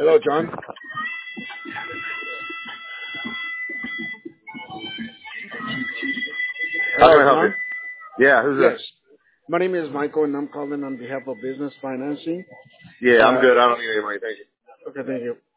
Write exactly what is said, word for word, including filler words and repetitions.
Hello, John. How can Hello, I help John. you? Yeah, who's Yes. this? My name is Michael, and I'm calling on behalf of Business Financing. Yeah, I'm Uh, good. I don't need any money. Thank you. okay, thank you.